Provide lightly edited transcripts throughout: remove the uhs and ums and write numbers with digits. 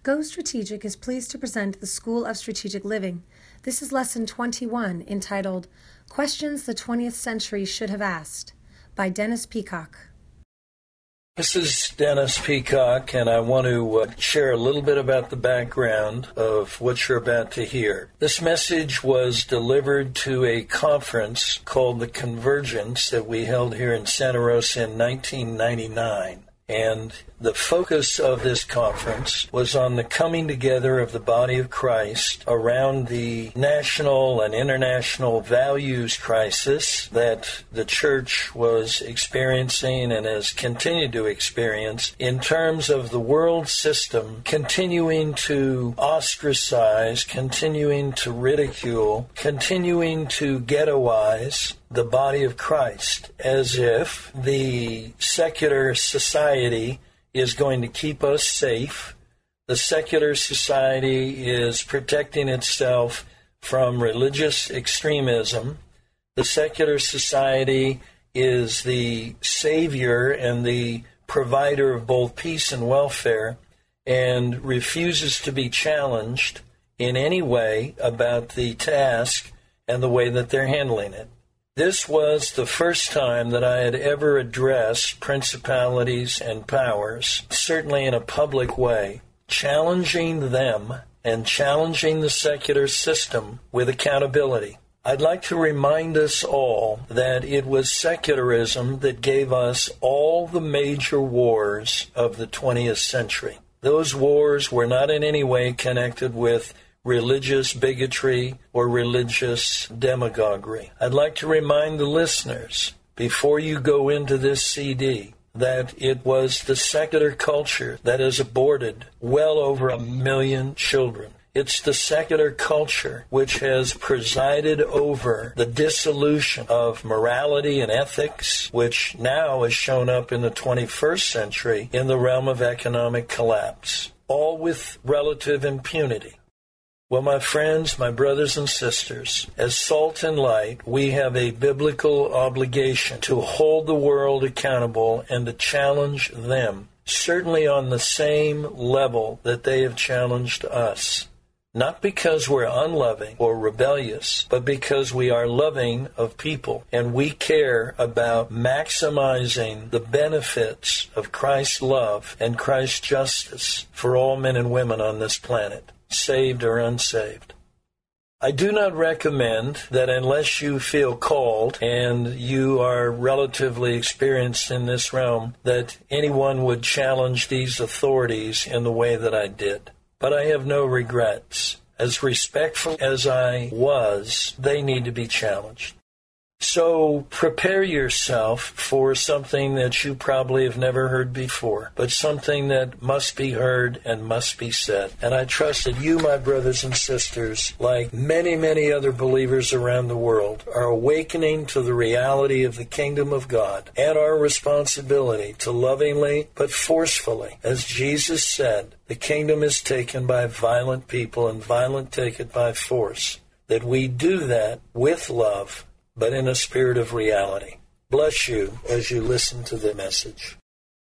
Go Strategic is pleased to present the School of Strategic Living. This is Lesson 21, entitled Questions the 20th Century Should Have Asked, by Dennis Peacock. This is Dennis Peacock, and I want to share a little bit about the background of what you're about to hear. This message was delivered to a conference called the Convergence that we held here in Santa Rosa in 1999. And the focus of this conference was on the coming together of the body of Christ around the national and international values crisis that the church was experiencing and has continued to experience in terms of the world system continuing to ostracize, continuing to ridicule, continuing to ghettoize the body of Christ, as if the secular society is going to keep us safe. The secular society is protecting itself from religious extremism. The secular society is the savior and the provider of both peace and welfare, and refuses to be challenged in any way about the task and the way that they're handling it. This was the first time that I had ever addressed principalities and powers, certainly in a public way, challenging them and challenging the secular system with accountability. I'd like to remind us all that it was secularism that gave us all the major wars of the 20th century. Those wars were not in any way connected with religious bigotry or religious demagoguery. I'd like to remind the listeners, before you go into this CD, that it was the secular culture that has aborted well over 1 million children. It's the secular culture which has presided over the dissolution of morality and ethics, which now has shown up in the 21st century in the realm of economic collapse, all with relative impunity. Well, my friends, my brothers and sisters, as salt and light, we have a biblical obligation to hold the world accountable and to challenge them, certainly on the same level that they have challenged us. Not because we're unloving or rebellious, but because we are loving of people and we care about maximizing the benefits of Christ's love and Christ's justice for all men and women on this planet, saved or unsaved. I do not recommend that unless you feel called and you are relatively experienced in this realm, that anyone would challenge these authorities in the way that I did. But I have no regrets. As respectful as I was, they need to be challenged. So prepare yourself for something that you probably have never heard before, but something that must be heard and must be said. And I trust that you, my brothers and sisters, like many, many other believers around the world, are awakening to the reality of the kingdom of God and our responsibility to lovingly but forcefully, as Jesus said, the kingdom is taken by violent people and violent take it by force, that we do that with love, but in a spirit of reality. Bless you as you listen to the message.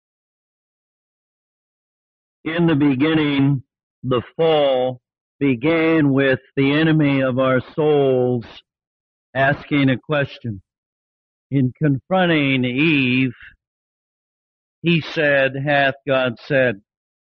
In the beginning, the fall began with the enemy of our souls asking a question. In confronting Eve, he said, "Hath God said?"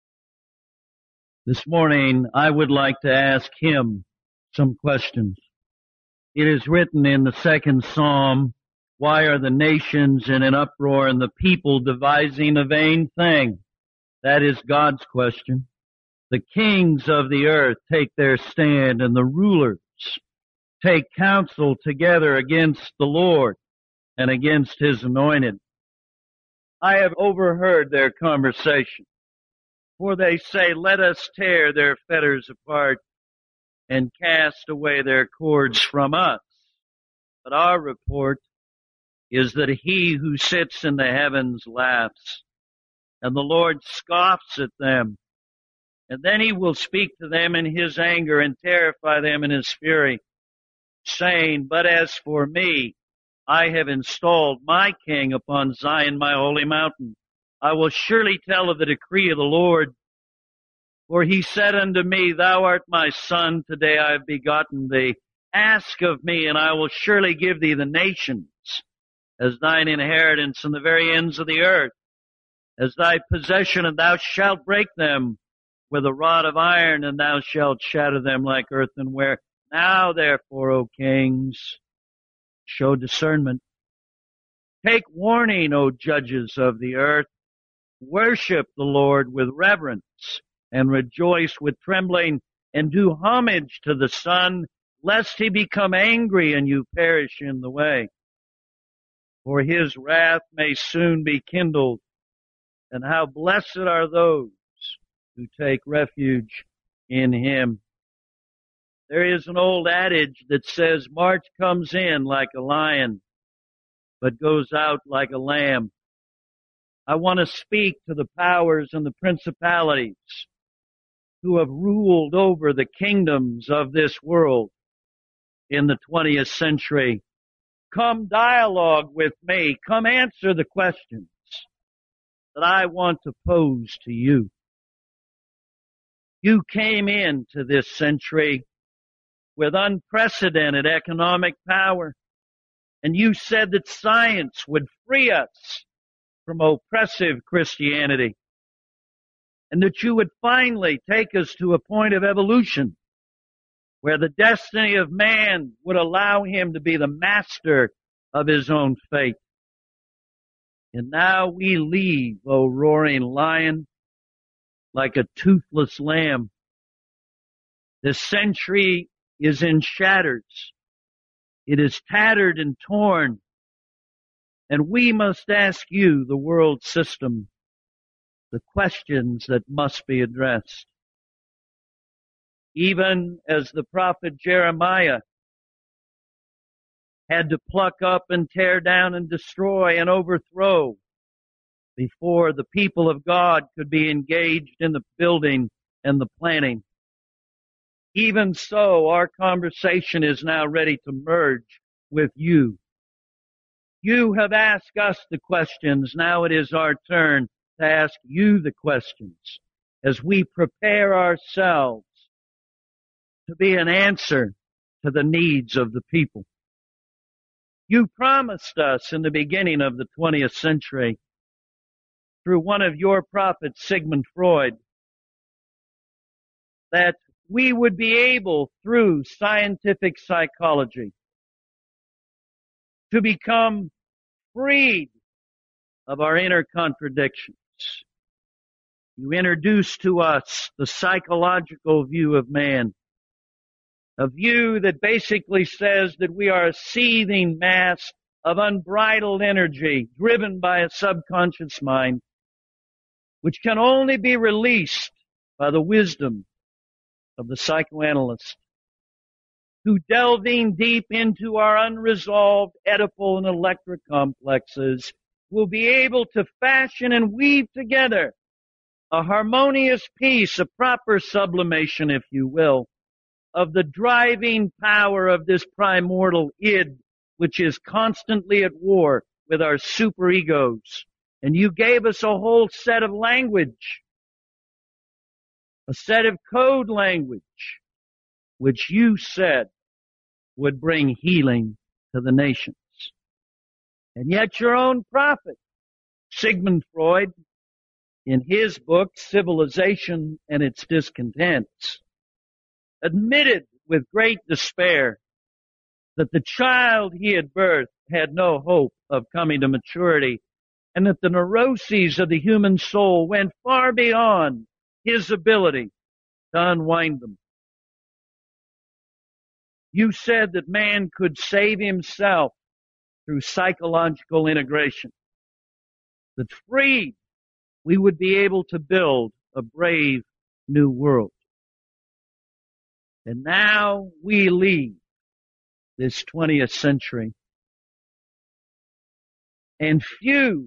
This morning, I would like to ask him some questions. It is written in the second Psalm, "Why are the nations in an uproar and the people devising a vain thing?" That is God's question. The kings of the earth take their stand, and the rulers take counsel together against the Lord and against his anointed. I have overheard their conversation, for they say, "Let us tear their fetters apart and cast away their cords from us." But our report is that he who sits in the heavens laughs, and the Lord scoffs at them. And then he will speak to them in his anger and terrify them in his fury, saying, "But as for me, I have installed my king upon Zion, my holy mountain. I will surely tell of the decree of the Lord. For he said unto me, Thou art my son, today I have begotten thee. Ask of me, and I will surely give thee the nations as thine inheritance and the very ends of the earth as thy possession, and thou shalt break them with a rod of iron, and thou shalt shatter them like earthenware. Now therefore, O kings, show discernment. Take warning, O judges of the earth. Worship the Lord with reverence, and rejoice with trembling, and do homage to the Son, lest he become angry and you perish in the way. For his wrath may soon be kindled, and how blessed are those who take refuge in him. There is an old adage that says, March comes in like a lion, but goes out like a lamb. I want to speak to the powers and the principalities who have ruled over the kingdoms of this world in the 20th century. Come dialogue with me. Come answer the questions that I want to pose to you. You came into this century with unprecedented economic power, and you said that science would free us from oppressive Christianity, and that you would finally take us to a point of evolution where the destiny of man would allow him to be the master of his own fate. And now we leave, O roaring lion, like a toothless lamb. This century is in shatters. It is tattered and torn. And we must ask you, the world system, the questions that must be addressed. Even as the prophet Jeremiah had to pluck up and tear down and destroy and overthrow before the people of God could be engaged in the building and the planning. Even so, our conversation is now ready to merge with you. You have asked us the questions. Now it is our turn to ask you the questions as we prepare ourselves to be an answer to the needs of the people. You promised us in the beginning of the 20th century through one of your prophets, Sigmund Freud, that we would be able, through scientific psychology, to become freed of our inner contradictions. You introduced to us the psychological view of man, a view that basically says that we are a seething mass of unbridled energy driven by a subconscious mind, which can only be released by the wisdom of the psychoanalyst, who, delving deep into our unresolved Oedipal and electric complexes, will be able to fashion and weave together a harmonious piece, a proper sublimation, if you will, of the driving power of this primordial id, which is constantly at war with our superegos. And you gave us a whole set of language, a set of code language, which you said would bring healing to the nations. And yet your own prophet, Sigmund Freud, in his book, Civilization and Its Discontents, admitted with great despair that the child he had birthed had no hope of coming to maturity, and that the neuroses of the human soul went far beyond his ability to unwind them. You said that man could save himself through psychological integration, that freed, we would be able to build a brave new world. And now we leave this 20th century, and few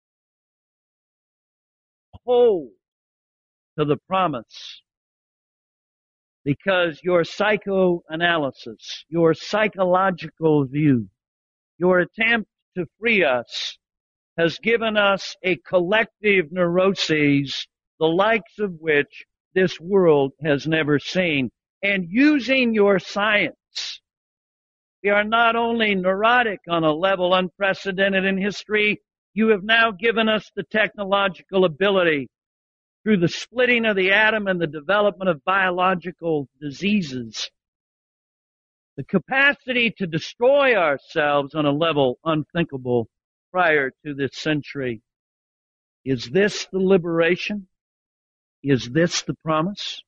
hold to the promise, because your psychoanalysis, your psychological view, your attempt to free us has given us a collective neuroses, the likes of which this world has never seen. And using your science, we are not only neurotic on a level unprecedented in history, you have now given us the technological ability through the splitting of the atom and the development of biological diseases, the capacity to destroy ourselves on a level unthinkable prior to this century. Is this the liberation? Is this the promise?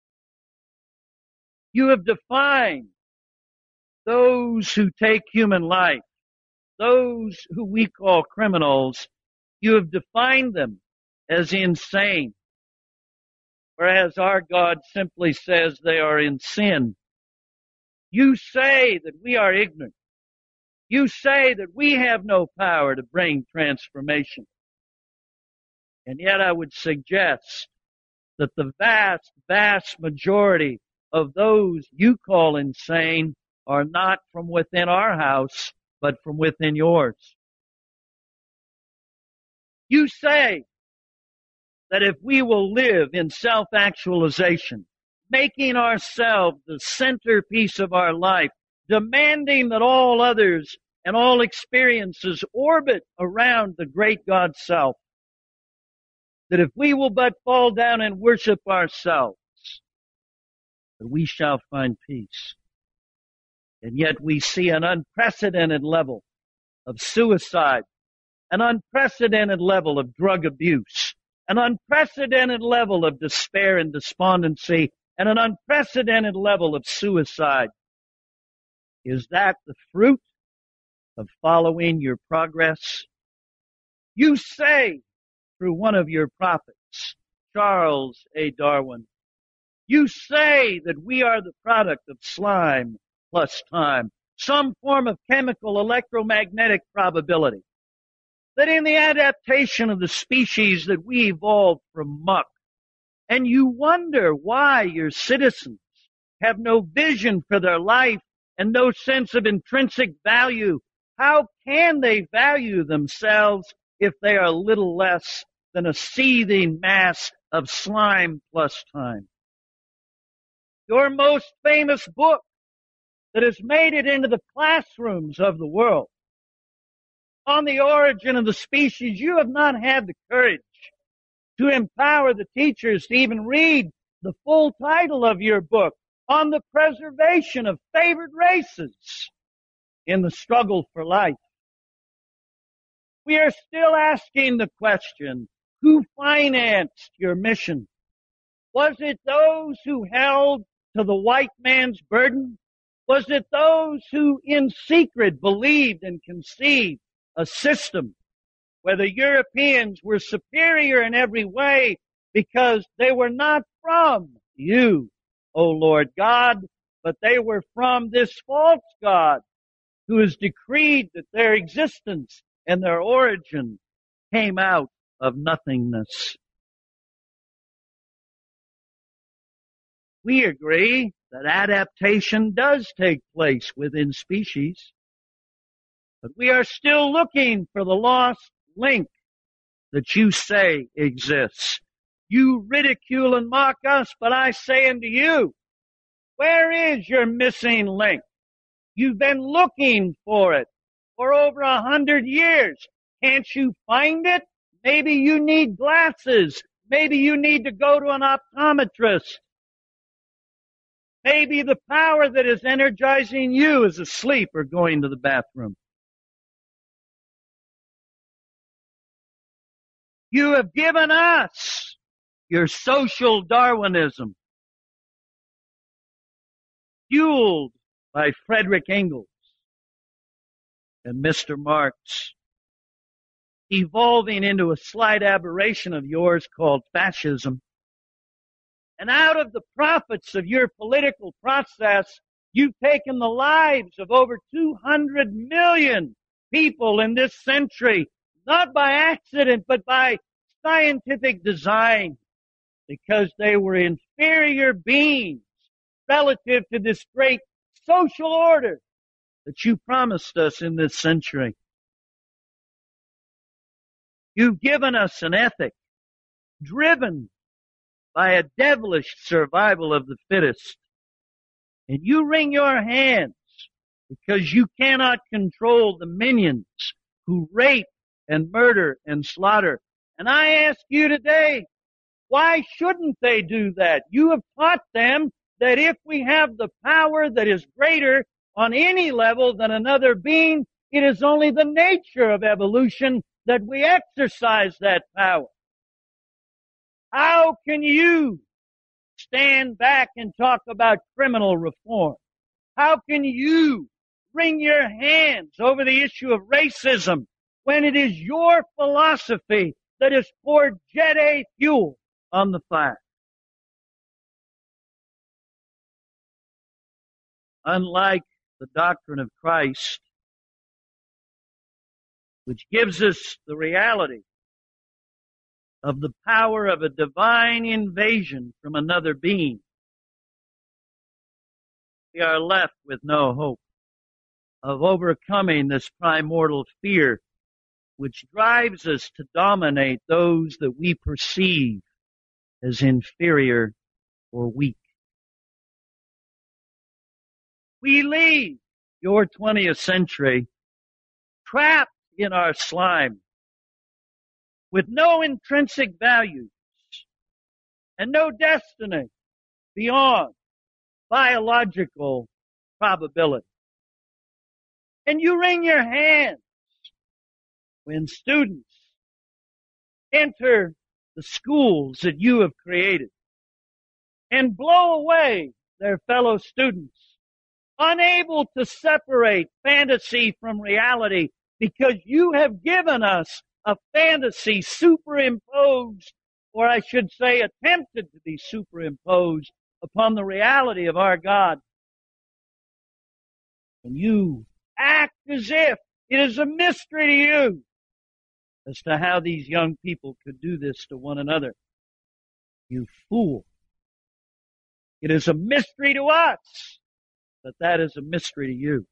You have defined those who take human life, those who we call criminals, you have defined them as insane, whereas our God simply says they are in sin. You say that we are ignorant. You say that we have no power to bring transformation. And yet I would suggest that the vast, vast majority of those you call insane are not from within our house, but from within yours. You say that if we will live in self-actualization, making ourselves the centerpiece of our life, demanding that all others and all experiences orbit around the great God self, that if we will but fall down and worship ourselves, that we shall find peace. And yet we see an unprecedented level of suicide, an unprecedented level of drug abuse, an unprecedented level of despair and despondency, and an unprecedented level of suicide. Is that the fruit of following your progress? You say through one of your prophets, Charles A. Darwin, you say that we are the product of slime plus time, some form of chemical electromagnetic probability, that in the adaptation of the species that we evolved from muck, and you wonder why your citizens have no vision for their life and no sense of intrinsic value. How can they value themselves if they are little less than a seething mass of slime plus time? Your most famous book that has made it into the classrooms of the world, On the Origin of the Species, you have not had the courage to empower the teachers to even read the full title of your book, On the Preservation of Favored Races in the Struggle for Life. We are still asking the question, who financed your mission? Was it those who held to the white man's burden? Was it those who in secret believed and conceived a system where the Europeans were superior in every way because they were not from you, O Lord God, but they were from this false God who has decreed that their existence and their origin came out of nothingness? We agree that adaptation does take place within species, but we are still looking for the lost link that you say exists. You ridicule and mock us, but I say unto you, where is your missing link? You've been looking for it for over 100 years. Can't you find it? Maybe you need glasses. Maybe you need to go to an optometrist. Maybe the power that is energizing you is asleep or going to the bathroom. You have given us your social Darwinism, fueled by Frederick Engels and Mr. Marx, evolving into a slight aberration of yours called fascism. And out of the profits of your political process, you've taken the lives of over 200 million people in this century, not by accident, but by scientific design, because they were inferior beings relative to this great social order that you promised us in this century. You've given us an ethic driven by a devilish survival of the fittest. And you wring your hands because you cannot control the minions who rape and murder and slaughter. And I ask you today, why shouldn't they do that? You have taught them that if we have the power that is greater on any level than another being, it is only the nature of evolution that we exercise that power. How can you stand back and talk about criminal reform? How can you wring your hands over the issue of racism when it is your philosophy that has poured Jet A fuel on the fire? Unlike the doctrine of Christ, which gives us the reality of the power of a divine invasion from another being, we are left with no hope of overcoming this primordial fear which drives us to dominate those that we perceive as inferior or weak. We leave your 20th century trapped in our slime with no intrinsic values and no destiny beyond biological probability. And you wring your hands when students enter the schools that you have created and blow away their fellow students, unable to separate fantasy from reality because you have given us a fantasy superimposed, or I should say attempted to be superimposed upon the reality of our God. And you act as if it is a mystery to you as to how these young people could do this to one another. You fool. It is a mystery to us, but that is a mystery to you.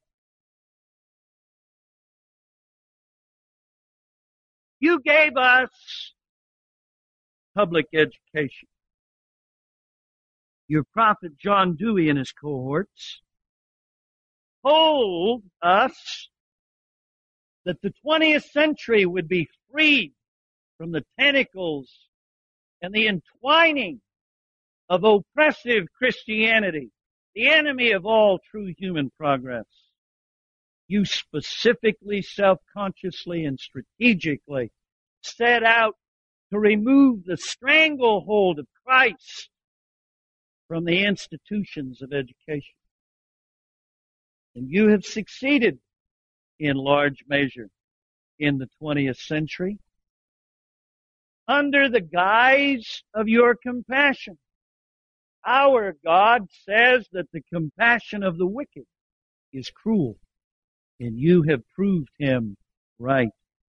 You gave us public education. Your prophet John Dewey and his cohorts told us that the 20th century would be freed from the tentacles and the entwining of oppressive Christianity, the enemy of all true human progress. You specifically, self-consciously, and strategically set out to remove the stranglehold of Christ from the institutions of education. And you have succeeded in large measure in the 20th century under the guise of your compassion. Our God says that the compassion of the wicked is cruel, and you have proved him right.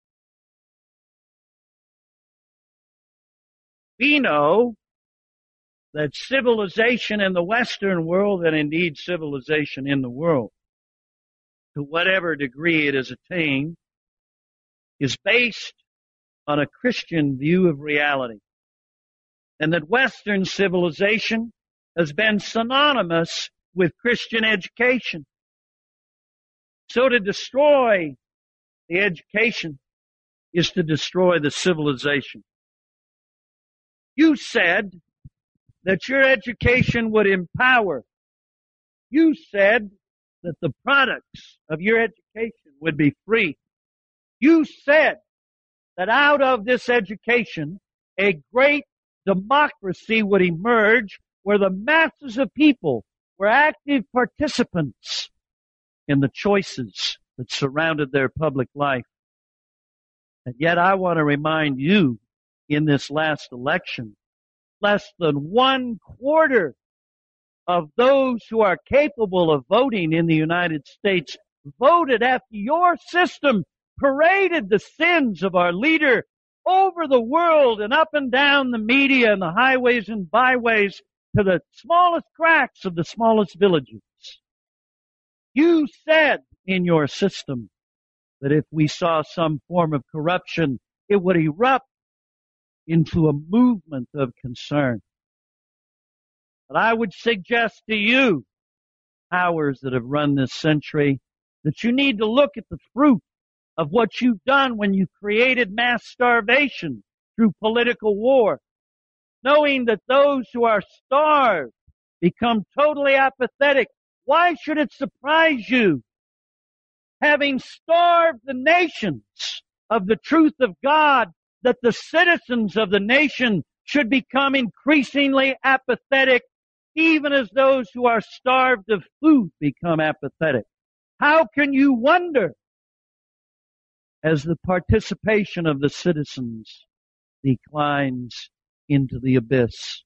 We know that civilization in the Western world, and indeed civilization in the world, to whatever degree it is attained, is based on a Christian view of reality. And that Western civilization has been synonymous with Christian education. So to destroy the education is to destroy the civilization. You said that your education would empower. You said that the products of your education would be free. You said that out of this education, a great democracy would emerge where the masses of people were active participants in the choices that surrounded their public life. And yet I want to remind you, in this last election, less than 1/4 of those who are capable of voting in the United States voted after your system paraded the sins of our leader over the world and up and down the media and the highways and byways to the smallest cracks of the smallest villages. You said in your system that if we saw some form of corruption, it would erupt into a movement of concern. But I would suggest to you, powers that have run this century, that you need to look at the fruit of what you've done when you created mass starvation through political war, knowing that those who are starved become totally apathetic. Why should it surprise you? Having starved the nations of the truth of God, that the citizens of the nation should become increasingly apathetic, even as those who are starved of food become apathetic. How can you wonder as the participation of the citizens declines into the abyss?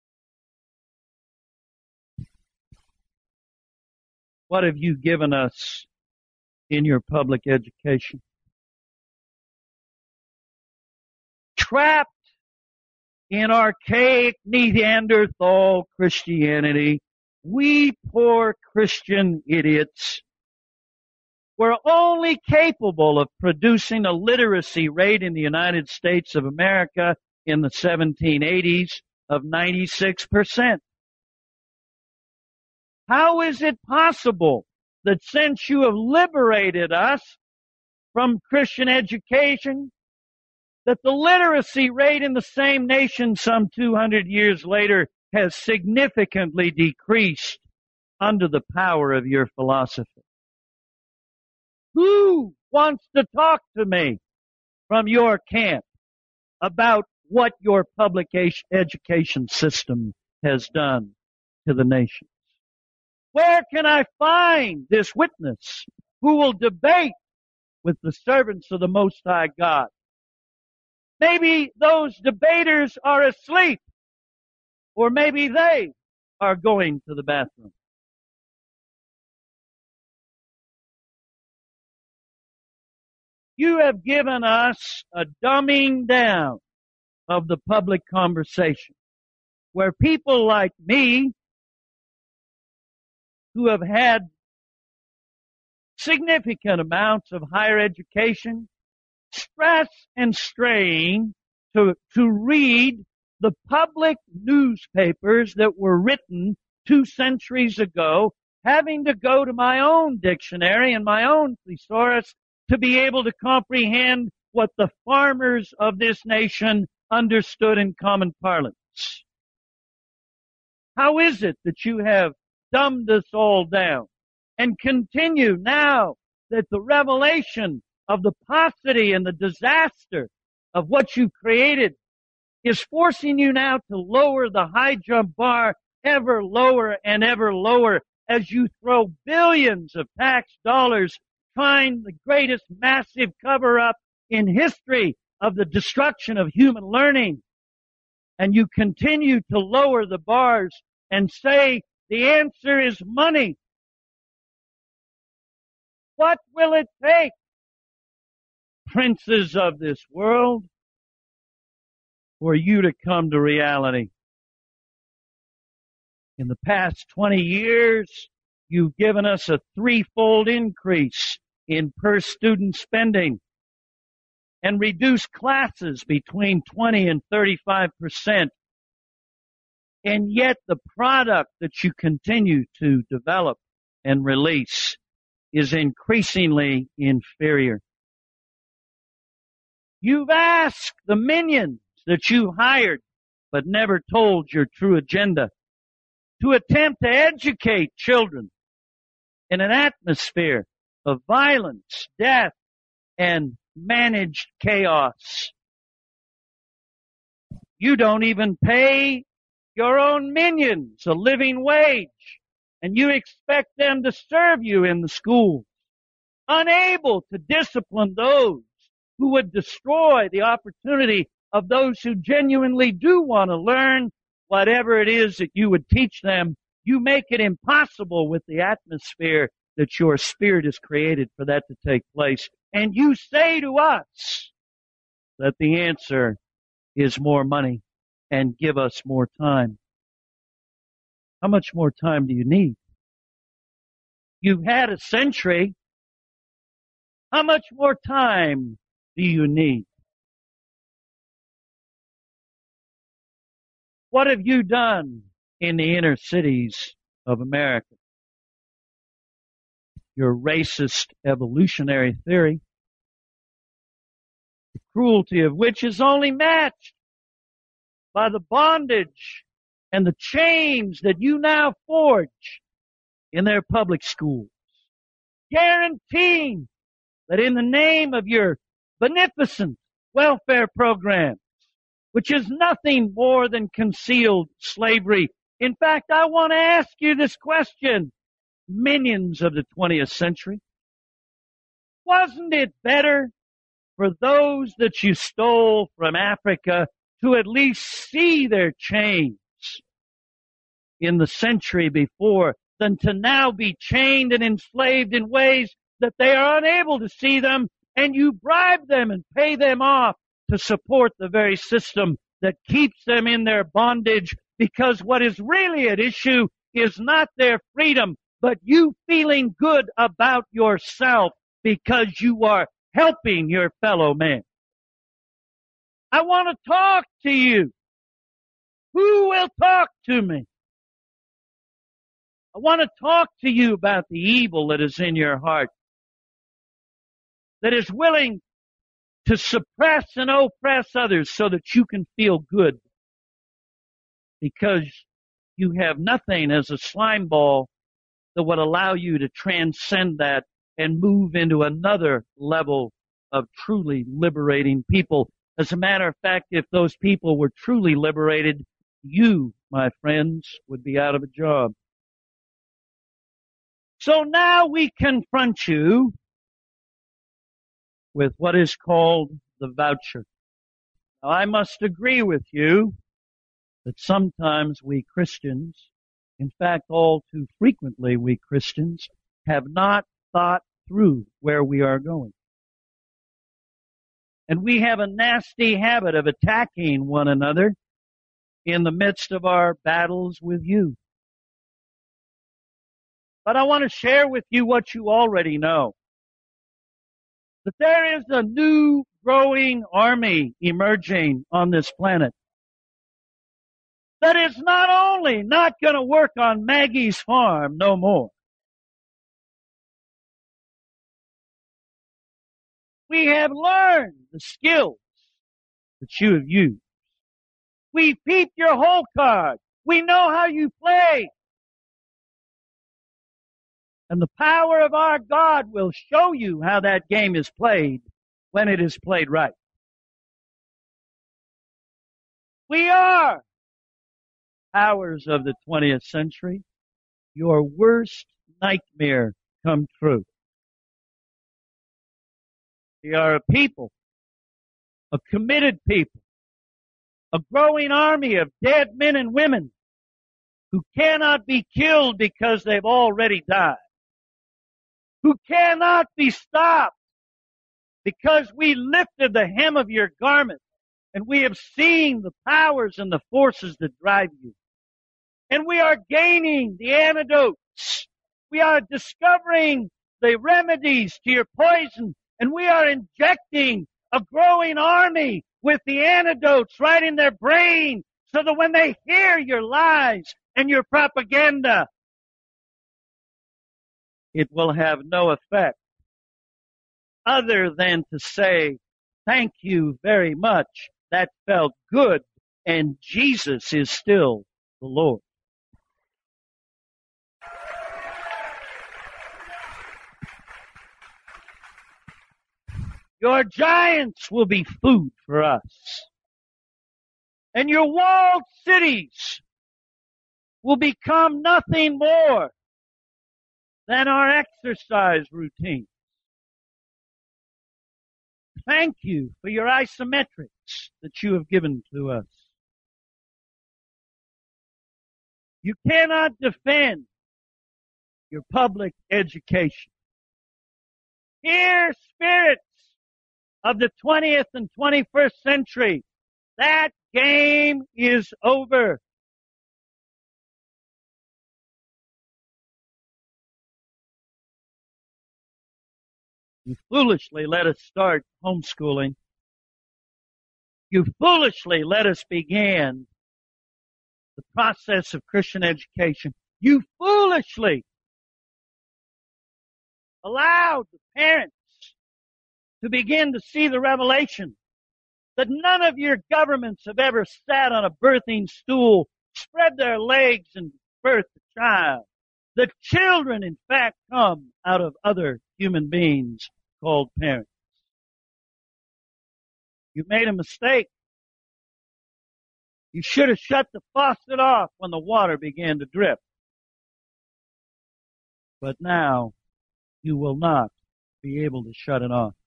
What have you given us in your public education? Trapped in archaic Neanderthal Christianity, we poor Christian idiots were only capable of producing a literacy rate in the United States of America in the 1780s of 96%. How is it possible that since you have liberated us from Christian education, that the literacy rate in the same nation some 200 years later has significantly decreased under the power of your philosophy? Who wants to talk to me from your camp about what your public education system has done to the nation? Where can I find this witness who will debate with the servants of the Most High God? Maybe those debaters are asleep, or maybe they are going to the bathroom. You have given us a dumbing down of the public conversation, where people like me, who have had significant amounts of higher education, stress and strain to read the public newspapers that were written 2 centuries ago, having to go to my own dictionary and my own thesaurus to be able to comprehend what the farmers of this nation understood in common parlance. How is it that you have dumbed us all down and continue now that the revelation of the paucity and the disaster of what you created is forcing you now to lower the high jump bar ever lower and ever lower as you throw billions of tax dollars trying the greatest massive cover-up in history of the destruction of human learning. And you continue to lower the bars and say the answer is money. What will it take, princes of this world, for you to come to reality? In the past 20 years, you've given us a 3-fold increase in per student spending and reduced classes between 20 and 35%. And yet the product that you continue to develop and release is increasingly inferior. You've asked the minions that you hired but never told your true agenda to attempt to educate children in an atmosphere of violence, death, and managed chaos. You don't even pay your own minions a living wage, and you expect them to serve you in the schools, unable to discipline those who would destroy the opportunity of those who genuinely do want to learn whatever it is that you would teach them. You make it impossible with the atmosphere that your spirit has created for that to take place. And you say to us that the answer is more money and give us more time. How much more time do you need? You've had a century. How much more time do you need? What have you done in the inner cities of America. Your racist evolutionary theory, the cruelty of which is only matched by the bondage and the chains that you now forge in their public schools, guaranteeing that in the name of your beneficent welfare programs, which is nothing more than concealed slavery. In fact, I want to ask you this question, minions of the 20th century. Wasn't it better for those that you stole from Africa to at least see their chains in the century before than to now be chained and enslaved in ways that they are unable to see them, and you bribe them and pay them off to support the very system that keeps them in their bondage, because what is really at issue is not their freedom, but you feeling good about yourself because you are helping your fellow man. I want to talk to you. Who will talk to me? I want to talk to you about the evil that is in your heart, that is willing to suppress and oppress others so that you can feel good, because you have nothing as a slime ball that would allow you to transcend that and move into another level of truly liberating people. As a matter of fact, if those people were truly liberated, you, my friends, would be out of a job. So now we confront you with what is called the voucher. Now, I must agree with you that sometimes we Christians, in fact, all too frequently we Christians, have not thought through where we are going. And we have a nasty habit of attacking one another in the midst of our battles with you. But I want to share with you what you already know. That there is a new growing army emerging on this planet that is not only not going to work on Maggie's farm no more. We have learned the skills that you have used. We peeped your hole card. We know how you play. And the power of our God will show you how that game is played when it is played right. We are powers of the 20th century. Your worst nightmare come true. We are a people, a committed people, a growing army of dead men and women who cannot be killed because they've already died, who cannot be stopped because we lifted the hem of your garment and we have seen the powers and the forces that drive you. And we are gaining the antidotes. We are discovering the remedies to your poison, and we are injecting a growing army with the antidotes right in their brain so that when they hear your lies and your propaganda, it will have no effect other than to say, thank you very much. That felt good, and Jesus is still the Lord. Your giants will be food for us. And your walled cities will become nothing more than our exercise routines. Thank you for your isometrics that you have given to us. You cannot defend your public education. Here, spirits of the 20th and 21st century, that game is over. You foolishly let us start homeschooling. You foolishly let us begin the process of Christian education, you foolishly allowed the parents to begin to see the revelation that none of your governments have ever sat on a birthing stool, spread their legs, and birthed a child. The children, in fact, come out of other human beings called parents. You made a mistake. You should have shut the faucet off when the water began to drip. But now you will not be able to shut it off.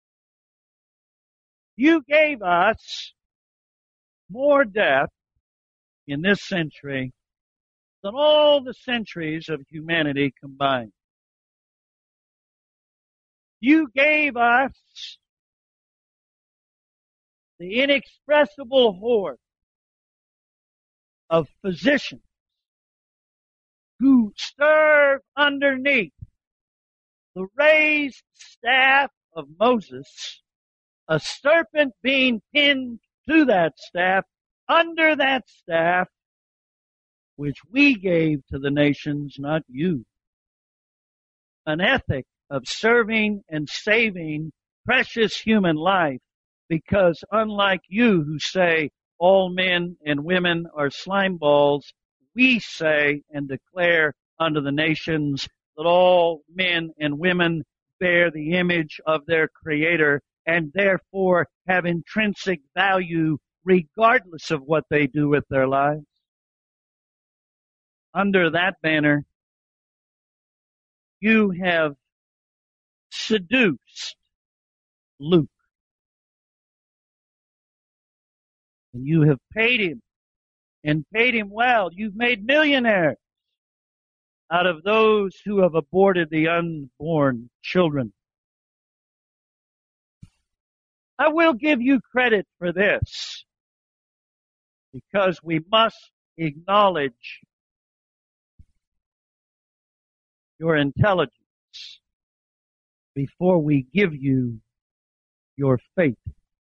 You gave us more death in this century than all the centuries of humanity combined. You gave us the inexpressible horde of physicians who serve underneath the raised staff of Moses, a serpent being pinned to that staff, under that staff, which we gave to the nations, not you. An ethic of serving and saving precious human life, because unlike you who say all men and women are slime balls, we say and declare unto the nations that all men and women bear the image of their Creator and therefore have intrinsic value regardless of what they do with their lives. Under that banner, you have seduced Luke. And you have paid him, and paid him well. You've made millionaires out of those who have aborted the unborn children. I will give you credit for this, because we must acknowledge your intelligence before we give you your faith.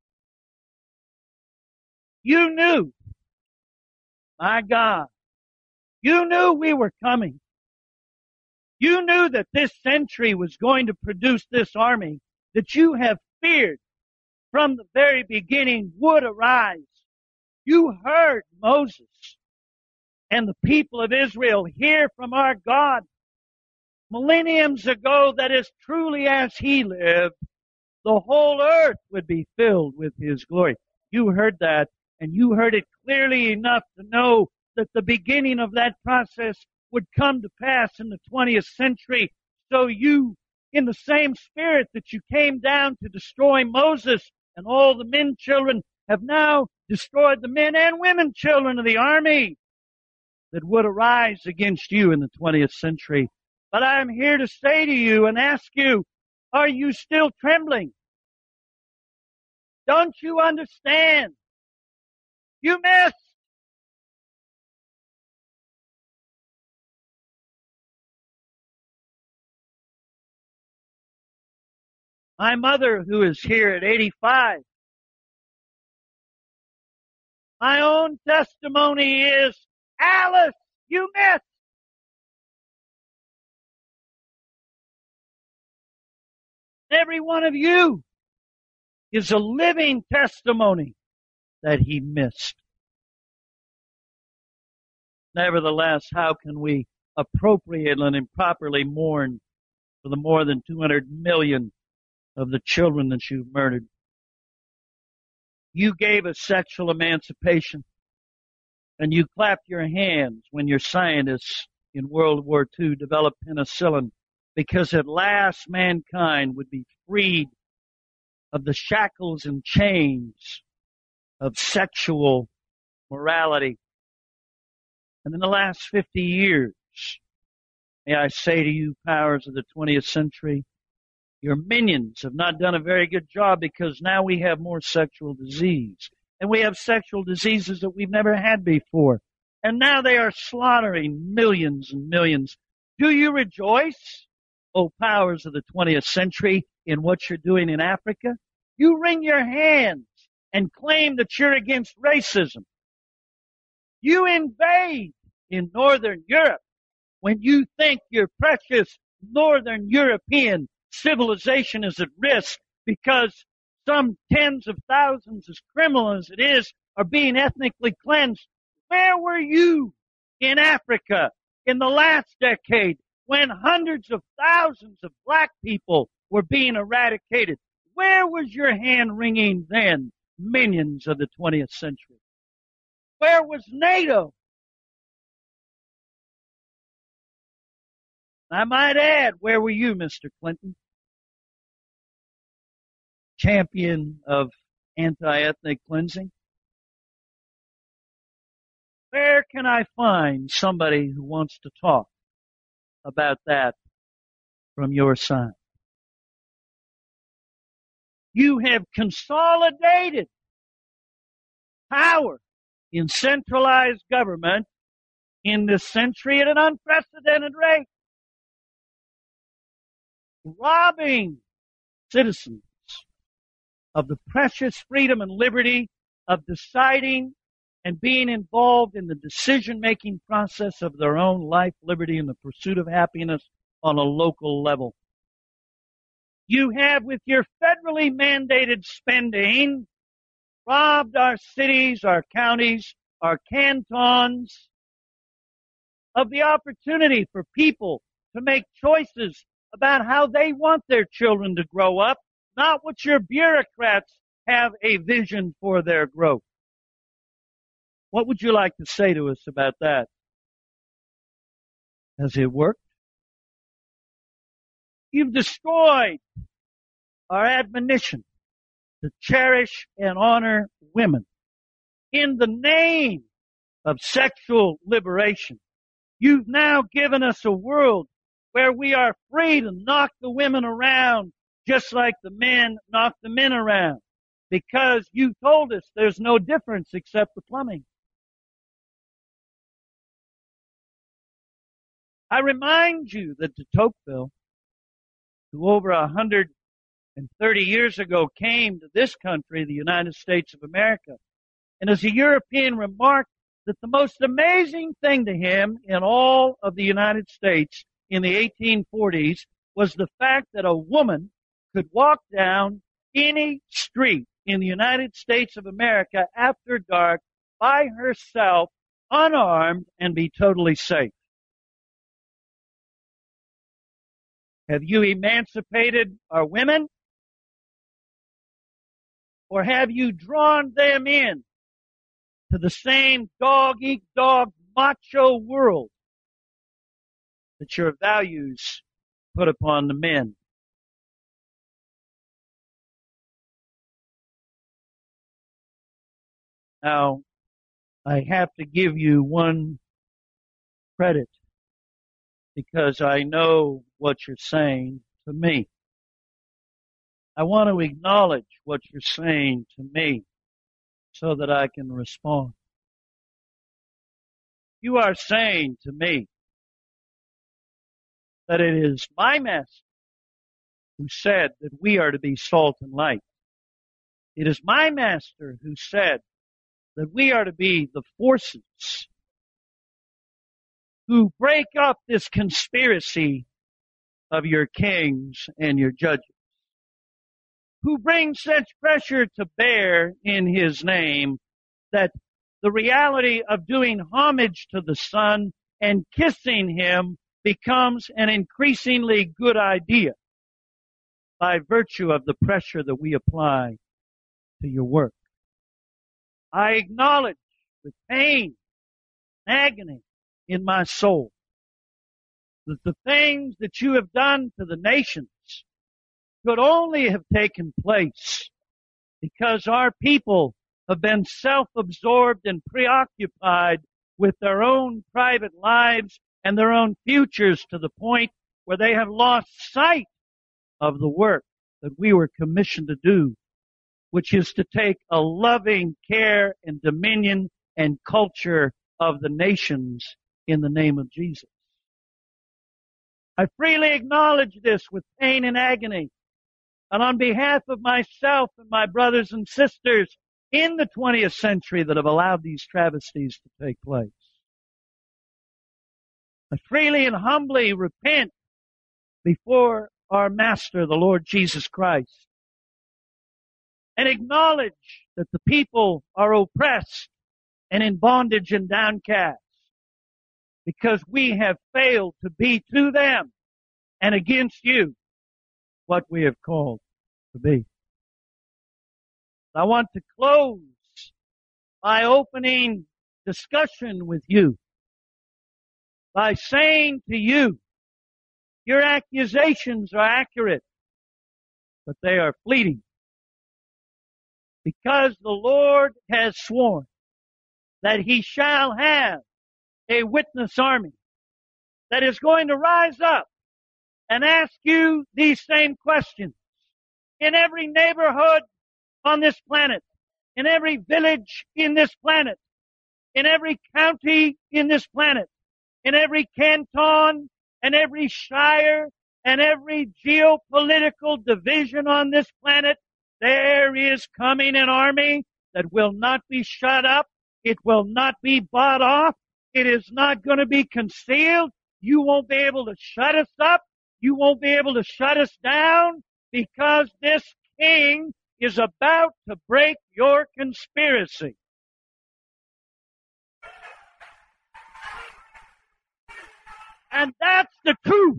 You knew, my God, you knew we were coming. You knew that this century was going to produce this army that you have feared from the very beginning would arise. You heard Moses and the people of Israel hear from our God millenniums ago that as truly as he lived, the whole earth would be filled with his glory. You heard that, and you heard it clearly enough to know that the beginning of that process would come to pass in the 20th century. So you, in the same spirit that you came down to destroy Moses and all the men children, have now destroyed the men and women children of the army that would arise against you in the 20th century. But I am here to say to you and ask you, are you still trembling? Don't you understand? You missed. My mother, who is here at 85, my own testimony is, Alice, you missed. Every one of you is a living testimony that he missed. Nevertheless, how can we appropriately and improperly mourn for the more than 200 million of the children that you've murdered? You gave us sexual emancipation, and you clapped your hands when your scientists in World War II developed penicillin, because at last mankind would be freed of the shackles and chains of sexual morality. And in the last 50 years, may I say to you, powers of the 20th century, your minions have not done a very good job, because now we have more sexual disease. And we have sexual diseases that we've never had before. And now they are slaughtering millions and millions. Do you rejoice, O powers of the 20th century, in what you're doing in Africa? You wring your hands and claim that you're against racism. You invade in Northern Europe when you think your precious Northern European civilization is at risk because some tens of thousands, as criminal as it is, are being ethnically cleansed. Where were you in Africa in the last decade when hundreds of thousands of black people were being eradicated? Where was your hand wringing then, minions of the 20th century? Where was NATO? I might add, where were you, Mr. Clinton? Champion of anti-ethnic cleansing? Where can I find somebody who wants to talk about that from your side? You have consolidated power in centralized government in this century at an unprecedented rate, robbing citizens of the precious freedom and liberty of deciding and being involved in the decision-making process of their own life, liberty, and the pursuit of happiness on a local level. You have, with your federally mandated spending, robbed our cities, our counties, our cantons of the opportunity for people to make choices about how they want their children to grow up, not what your bureaucrats have a vision for their growth. What would you like to say to us about that? Has it worked? You've destroyed our admonition to cherish and honor women in the name of sexual liberation. You've now given us a world where we are free to knock the women around just like the men knock the men around, because you told us there's no difference except the plumbing. I remind you that de Tocqueville, who over 130 years ago came to this country, the United States of America, and as a European remarked that the most amazing thing to him in all of the United States in the 1840s was the fact that a woman could walk down any street in the United States of America after dark by herself, unarmed, and be totally safe. Have you emancipated our women? Or have you drawn them in to the same dog-eat-dog macho world that your values put upon the men? Now, I have to give you one credit, because I know what you're saying to me. I want to acknowledge what you're saying to me so that I can respond. You are saying to me that it is my master who said that we are to be salt and light. It is my master who said that we are to be the forces who break up this conspiracy of your kings and your judges, who bring such pressure to bear in his name that the reality of doing homage to the Son and kissing him becomes an increasingly good idea by virtue of the pressure that we apply to your work. I acknowledge with pain, agony in my soul that the things that you have done to the nations could only have taken place because our people have been self-absorbed and preoccupied with their own private lives and their own futures to the point where they have lost sight of the work that we were commissioned to do, which is to take a loving care and dominion and culture of the nations in the name of Jesus. I freely acknowledge this with pain and agony. And on behalf of myself and my brothers and sisters in the 20th century that have allowed these travesties to take place. I freely and humbly repent before our Master, the Lord Jesus Christ, and acknowledge that the people are oppressed and in bondage and downcast because we have failed to be to them and against you what we have called to be. I want to close my opening discussion with you by saying to you, your accusations are accurate, but they are fleeting. Because the Lord has sworn that He shall have a witness army that is going to rise up and ask you these same questions in every neighborhood on this planet, in every village in this planet, in every county in this planet, in every canton and every shire and every geopolitical division on this planet. There is coming an army that will not be shut up. It will not be bought off. It is not going to be concealed. You won't be able to shut us up. You won't be able to shut us down because this king is about to break your conspiracy. And that's the truth.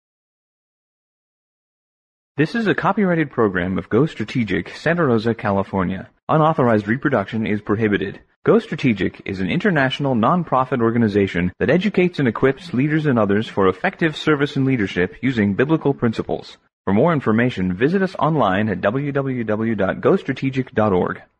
This is a copyrighted program of Go Strategic, Santa Rosa, California. Unauthorized reproduction is prohibited. Go Strategic is an international non-profit organization that educates and equips leaders and others for effective service and leadership using biblical principles. For more information, visit us online at www.gostrategic.org.